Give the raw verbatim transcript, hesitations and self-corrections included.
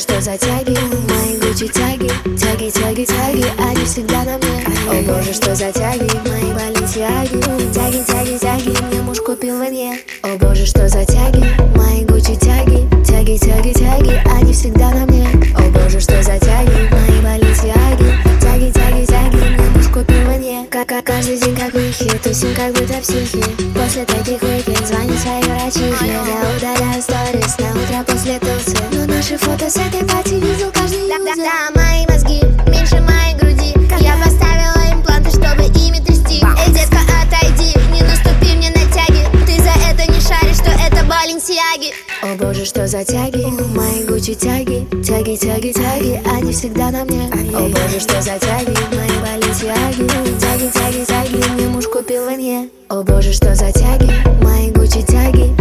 что за тяги, мои гучи тяги, тяги, тяги, тяги, они всегда на мне. О боже, что за тяги, мои баленсиаги, тяги, тяги, тяги, мне муж купил ванье. О боже, что за тяги, мои гучи тяги, тяги, тяги, тяги, они всегда на мне. О боже, что за тяги, мои баленсиаги, тяги, тяги, тяги, мне муж купил ванье. Как, как каждый день как вихи, тусим как будто психи. После таких weekend звоню своей врачихе. Я удаляю сторис на утро после тусы, но наши фото с этой пати видел каждый юзер. Да, да, да, мои мозги меньше моей груди. Я поставила импланты, чтобы ими трясти. Эй, детка, отойди, не наступи мне на тяги. Ты за это не шаришь, что это баленсиаги. О боже, что за тяги, мои гучи тяги, тяги, тяги, тяги, они всегда на мне. О боже, что за тяги, мои баленсиаги, тяги, тяги, тяги, мне муж купил ванье. О боже, что за тяги, мои гучи тяги,